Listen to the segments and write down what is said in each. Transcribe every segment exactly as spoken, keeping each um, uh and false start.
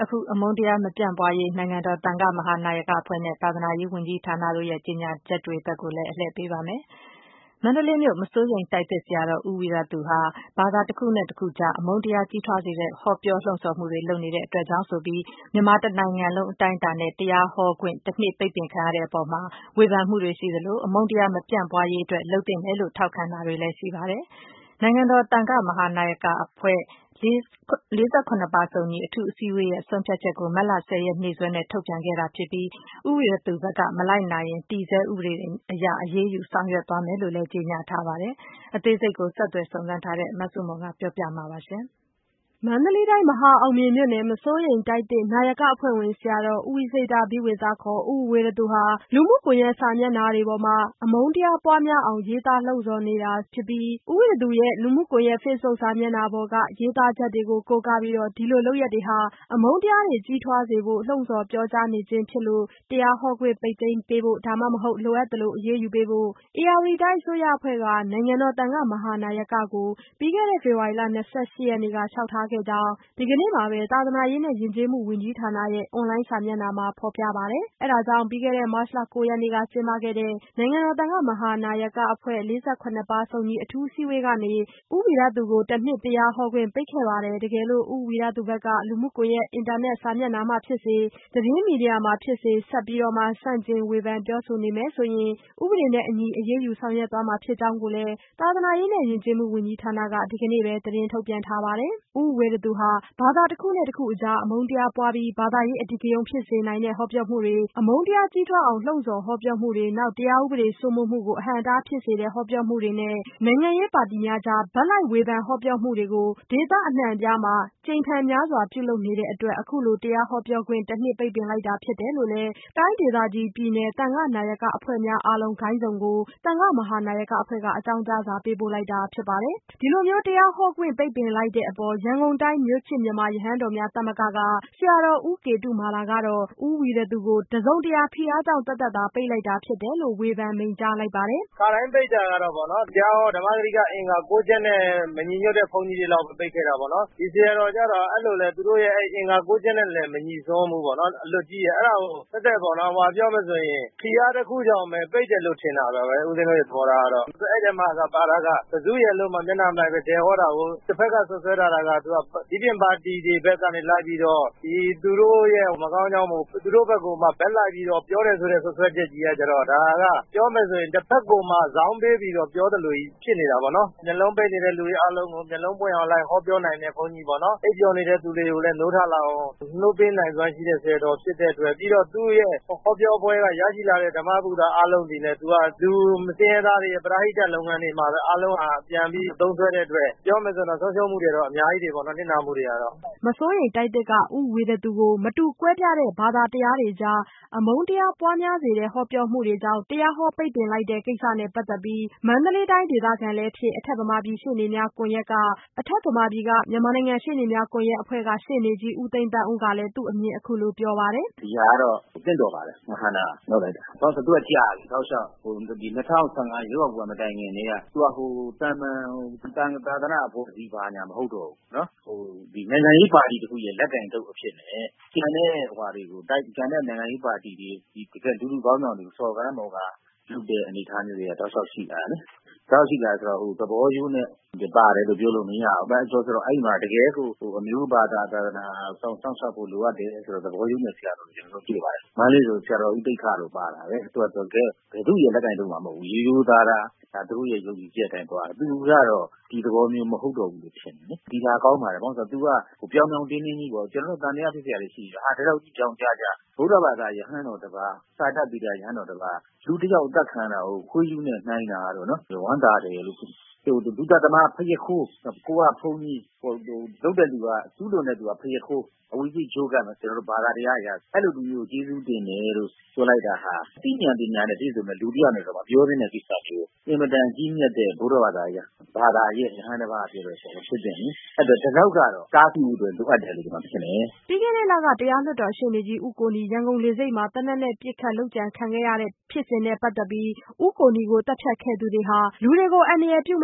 အခုအမုန်းတရားမပြန့်ပွားရေးနိုင်ငံတော်သံဃမဟာနာယကအဖွဲ့နဲ့သာသနာရေးဝန်ကြီးဌာနတို့ရဲ့ကြေညာချက်တွေဘက်ကိုလည်းအလှည့်ပေးပါမယ်။မန္တလေးမြို့မစိုးရိမ်တိုက်သစ်ဆရာတော်ဦးဝီရသူဟာဘာသာတစ်ခုနဲ့တစ်ခုကြားအမုန်းတရားကြီးထွားစေတဲ့ဟောပြောလှုံ့ဆော်မှုတွေလုပ်နေတဲ့အတွက်ကြောင့်ဆိုပြီးမြန်မာတစ်နိုင်ငံလုံးအတိုင်းအတာနဲ့တရားဟောခွင့်တစ်နှစ်ပိတ်ပင်ခံရတဲ့အပေါ်မှာဝေဖန်မှုတွေရှိသလိုအမုန်းတရားမပြန့်ပွားရေးအတွက်လုပ်သင့်တယ်လို့ထောက်ခံတာတွေလည်းရှိပါတယ်။နိုင်ငံတော်သံဃမဟာနာယကအဖွဲ့လေးဆယ့်ခုနှစ်ပါးစုံညီအထူးအစည်းအဝေးရဲ့ဆုံးဖြတ်ချက်ကိုမတ်လ ၁၀ ရက်နေ့စွဲနဲ့ထုတ်ပြန်ခဲ့တာဖြစ်ပြီးဦးဝီရသူဘက်ကမလိုက်နာရင်တည်ဆဲဥပဒေအရအရေးယူဆောင်ရွက်သွားမယ်လို့လည်းကြေညာထားပါတယ်။အသေးစိတ်ကိုဆက်သွယ်စုံစမ်းထားတဲ့မဆုမွန်ကပြောပြမှာပါရှင်။မန္တလေးတိုင်းမဟာအောင်မြေမြို့နယ်မစိုးရိမ်တိုက်သစ်နာယကအဖွဲ့ဝင်ဆရာတော်ဦးဝိစိတ္တဘိဝေသခေါ်ဦးဝီရသူဟာလူမှုကွန်ရက်စာမျက်နှာတွေပေါ်မှာအမုန်းတရားပွားများအောင်ရေးသားလှုံ့ဆော်နေတာဖြစ်ပြီးဦးဝီရသူရဲ့လူမှုကွန်ရက် Facebook စာမျက်နှာပေါ်ကရေးသားချက်တွေကိုကိုးကားပြီးတော့ဒီလိုလုပ်ရက်တွေဟာအမုန်းတရားတွေကြီးထွားစေဖို့လှုံ့ဆော်ပြောကြားနေခြင်းဖြစ်လို့တရားဟောခွင့်ပိတ်သိမ်းပေးဖို့ဒါမှမဟုတ်လိုအပ်သလိုအရေးယူပေးဖို့ဧရာဝတီတိုင်းအစိုးရအဖွဲ့ကနိုင်ငံတော်သံဃမဟာနာယကကိုပြီးခဲ့တဲ့ဖေဖော်ဝါရီလ ၂၈ ရက်နေ့ကလျှောက်ထားခဲ့ကြောင်းဒီကနေ့မှာပဲသာသနာရေးနဲ့ယဉ်ကျေးမှုဝန်ကြီးဌာနရဲ့အွန်လိုင်းစာမျက်နှာမှာဖော်ပြပါတယ်။အဲဒါကြောင့်ပြီးခဲ့တဲ့မတ်လ ၉ ရက်နေ့ကကျင်းပခဲ့တဲ့နိုင်ငံတော်သံဃမဟာနာယကအဖွဲ့လေးဆယ့်ခုနှစ်ပါးစုံညီအထူးအစည်းအဝေးကနေဦးဝီရသူကိုတစ်နှစ်တရားဟောခွင့်ပိတ်ခဲ့ပါတယ်။တကယ်လို့ဦးဝီရသူဘက်ကလူမှုကွန်ရက်အင်တာနက်စာမျက်နှာမှာဖြစ်စေသတင်းမီဒီယာမှာဖြစ်စေဆက်ပြီးတော့မှဆန့်ကျင်ဝေဖန်ပြောဆိုနေမယ်ဆိုရင်ဥပဒေနဲ့အညီအရေးယူဆောင်ရွက်သွားမှာဖြစ်ကြောင်းကိုလည်းသာသနာရေးနဲ့ယဉ်ကျေးမှုဝန်ကြီးဌာနကဒီကနေ့ပဲသတင်းထုတ်ပြန်ထားပါတယ်။ဦးဝီရသူဟာဘာသာတစ်ခုနဲ့တစ်ခုအကြားအမုန်းတရားပွားပြီးဘာသာရေးအဓိကရုဏ်းဖြစ်စေနိုင်တဲ့ဟောပြောမှုတွေအမုန်းတရားကြီးထွားအောင်လှုံ့ဆော်ဟောပြောမှုတွေနောက်တရားဥပဒေစိုးမိုးမှုကိုအဟန့်အတားဖြစ်စေတဲ့ဟောပြောမှုတွေနဲ့နိုင်ငံရေးပါတီများကြားဘက်လိုက်ဝေဖန်ဟောပြောမှုတွေကိုဒေသအနှံ့အပြားမှာကြိမ်ဖန်များစွာပြုလုပ်နေတဲ့အတွက်အခုလိုတရားဟောပြောခွင့်တစ်နှစ်ပိတ်ပင်လိုက်တာဖြစ်တယ်လို့လည်းတိုင်းဒေသကြီးပြည်နယ်သံဃနာယကအဖွဲ့များအားလုံးဂိုဏ်းစုံကိုသံဃမဟာနာယကအဖွဲ့ကအကြောင်းကြားစာပေးပို့လိုက်တာဖြစ်ပါတယ်။ဒီလိုမျိုးတရားဟောခွင့်ပိတ်ပင်လိုက်တဲ့အပေါ်ရန်ကုန်တိုင်းမြို့ချစ်မြန်မာရဟန်းတော်များသမဂ္ဂကဆရာတော်ဦးကေတုမာလာကတော့ဦးဝီရသူကိုတစုံတရာဖိအားကြောင့်တသက်သာပိတ်လိုက်တာဖြစ်တယ်လို့ဝေဖန်မိန့်ကြားလိုက်ပါတယ်။ခါတိုင်းပိတ်တာကတော့ဗောနော်တရားဟောဓမ္မဂရိကအင်္ဂါ၉ချက်နဲ့မညီညွတ်တဲ့ဘုန်းကြီးတွေလောက်ပိတ်ခဲ့တာဗောနော်ဒီဆရာတော်ကြတော့အဲ့လိုလေသူတို့ရဲ့အင်္ဂါ၉ချက်နဲ့လည်းမညီစွန်းဘူးဗောနော်အလွတ်ကြီးရဲ့အဲ့ဒါကိုတက်တဲ့ဗောနော်ဟောပြောမယ်ဆိုရင်ဖိအားတစ်ခုကြောင့်ပဲပိတ်တယ်လို့ထင်တာပဲဦးဇင်းတို့ရဲ့သဘောထားကတော့အဲ့ဒီမှာကပါတာကဘဇုရဲ့လို့မှမျက်နှာမလိုက်ပဲတဲဟောတာကိုတစ်ဖက်ကဆွဆွဲတာကသူကဒီပြင်ပါတီတွေဘက်ကနေလိုက်ပြီးတော့ဒီသူတို့ရဲ့မကောင်းကြောင်းမို့သူတို့ဘက်ကမှဘက်လိုက်ပြီးတော့ပြောတယ်ဆိုတဲ့ဆွဆွဲချက်ကြီးကကြတော့ဒါကပြောမယ်ဆိုရင်တစ်ဖက်ကမှဇောင်းပေးပြီးတော့ပြောတယ်လို့ဖြစ်နေတာဗောနော်မျက်လုံးပိတ်နေတဲ့လူတွေအားလုံးကိုမျက်လုံးပွင့်အောင်လိုက်ဟောပြောနိုင်တဲ့ဘုန်းကြီးဗောနော်အိပ်ပျော်နေတဲ့သူတွေကိုလည်းနိုးထလာအောင်နှုတ်ပေးနိုင်စွမ်းရှိတဲ့ဆရာတော်ဖြစ်တဲ့အတွက်ပြီးတော့သူ့ရဲ့ဟောပြောပွဲကရရှိလာတဲ့ဓမ္မဗုဒ္ဓအားလုံးဒီနဲ့သူကသူမစင်ရသားတွေပရိဟိတလုပ်ငန်းတွေမှာပဲအားလုံးဟာပြန်ပြီးသုံးဆွဲတဲ့အတွက်ပြောမယ်ဆိုတော့ဆုံးရှုံးမှုတွေတော့အများကြီးတွေဗောနော်နစ်နာမှုတွေကတော့မစိုးရိမ်တိုက်သစ်ကဦးဝီရသူကိုမတူကွဲပြားတဲ့ဘာသာတရားတွေကြားအမုန်းတရားပွားများစေတဲ့ဟောပြောမှုတွေကြောင့်တရားဟောပိတ်ပင်လိုက်တဲ့ကိစ္စနဲ့ပတ်သက်ပြီးမန္တလေးတိုင်းဒေသခံလည်းဖြစ်အထက်ဗမာပြည်ရှေ့နေများကွန်ရက်ကအထက်ဗမာပြည်ကမြန်မာနိုင်ငံရှေ့နေများကွန်ရက်အဖွဲ့ကရှေ့နေကြီးဦးသိန်းသန်းဦးကလည်းသူ့အမြင်အခုလိုပြောပါတယ်ဒီဟာကတော့တင့်တော်ပါတယ်မဟာနာလောက်လိုက်တာတော့သူကကြာပြီတောက်လျှောက်ဟိုဒီ၂၀၁၅ရွေးကောက်ပွဲမတိုင်ခင်တည်းကသူကဟိုတန်မန်တန်သာသနာအဖွဲ့အစည်းပါညာမဟုတ်တော့ဘူးနော်ဟိုဒီနိုင်ငံရေးပါတီတခုရဲ့လက်ကင်တုပ်အဖြစ်နဲ့ကျန်တဲ့ဟိုတွေကိုတိုက်ကျန်တဲ့နိုင်ငံရေးပါတီတွေဒီတကယ်လူလူကောင်းဆောင်တွေစော်ကားမော်ကားလုပ်တဲ့အနေအထားမျိုးတွေကတောက်လျှောက်ရှိလာတယ်တောက်ရှိလာဆိုတော့ဟိုသဘောရိုးနဲ့ပါတယ်လို့ပြောလို့မရဘူး။အဲဆိုတော့အဲ့မှာတကယ်ကိုဟိုအမျိုးဘာသာသာသနာစောင့်ဆောင်ဆောင်ဖို့လိုအပ်တယ်ဆိုတော့သဘောရိုးနဲ့ဆရာတော်ကျွန်တော်တို့ကြည့်ပါတယ်။မန္တလေးဆိုဆရာတော်ဦးတိတ်ခါလို့ပါတာပဲ။သူကတော့ကဲဘယ်သူရဲ့လက်ကင်တော့မှမဟုတ်ဘူး။ရိုးရိုးသားသားဒါသူတို့ရဲ့ယုံကြည်ချက်တိုင်းသွားတယ်။သူကတော့ဒီသဘောမျိုးမဟုတ်တော့ဘူးလို့ထင်တယ်။ဒီဟာကောင်းပါတယ်။ဘာလို့ဆိုတော့ तू ကဟိုပြောင်းပြောင်းတင်းတင်းကြီးပေါ့ကျွန်တော်တို့တန်တရားဖြစ်ကြတယ်ရှိတယ်။ဟာဒါတော့ကြောင်ကြကြဗုဒ္ဓဘာသာယဟန်တော်တပါးစာတတ်ပြီးတာယဟန်တော်တပါးလူတစ်ယောက်အသက်ခံတာကိုခွေးယူနဲ့နှိုင်းတာတော့နော်ဝမ်းသာတယ်လို့ဟိုဒုတသမဖယခိုးကိုကဖုန်းကြီးဟိုလုပ်တဲ့လူကသူ့လိုနဲ့သူကဖယခိုးအဝိဇ္ဇိချိုးကမယ်ကျွန်တော်တို့ဘာသာတရားအရာအဲ့လိုလူမျိုးကျေးဇူးတင်တယ်လို့ပြောလိုက်တာဟာသိဉာဏ်ပညာနဲ့ပြည့်စုံတဲ့လူတစ်ယောက်နဲ့တော့ပြောနေတဲ့ကိစ္စမျိုးအင်မတန်ကြီးမြတ်တဲ့ဘုရားဘာသာရဲ့ဘာသာရဲ့ယဟန်တစ်ပါးပြောလို့ဆိုတော့ဖြစ်တယ်အဲ့တော့ဒီလောက်ကတော့တားဆီးမှုတွေလိုအပ်တယ်လို့ဒီမှာဖြစ်နေပြီးခဲ့တဲ့လကတရားလွှတ်တော်ရှေ့နေကြီးဦးကိုနီရန်ကုန်လေဆိပ်မှာတနက်နဲ့ပြစ်ခတ်လုပ်ကြံခံခဲ့ရတဲ့ဖြစ်စဉ်နဲ့ပတ်သက်ပြီးဦးကိုနီကိုတပ်ဖြတ်ခဲ့သူတွေဟာလူတွေကိုအန္တရာယ်ပြုမဲ့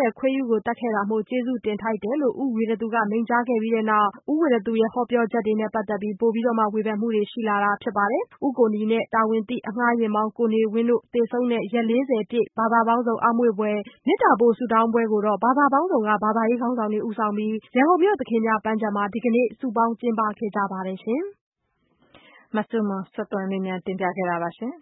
ရဲ့ခွေးရူးကိုတတ်ခဲ့တာမို့ကျေးဇူးတင်ထိုက်တယ်လို့ဦးဝီရသူကမိန့်ကြားခဲ့ပြီးတဲ့နောက်ဦးဝီရသူရဲ့ဟောပြောချက်တွေနဲ့ပတ်သက်ပြီးပိုပြီးတော့မှဝေဖန်မှုတွေရှိလာတာဖြစ်ပါတယ်။ဦးကိုနီနဲ့တာဝန်သိအငှားယာဉ်မောင်းကိုနေဝင်းတို့သေဆုံးတဲ့ရက်လေးဆယ်ပြည့်ဘာသာပေါင်းစုံအောက်မေ့ပွဲမေတ္တာပို့ဆုတောင်းပွဲကိုတော့ဘာသာပေါင်းစုံကဘာသာရေးခေါင်းဆောင်တွေဦးဆောင်ပြီးရန်ကုန်မြို့သခင်များပန်းခြံမှာဒီကနေ့စုပေါင်းကျင်းပခဲ့ကြပါတယ်ရှင်။မဆုမွန်ဆက်သွယ်မေးမြန်းတင်ပြခဲ့တာပါရှင်။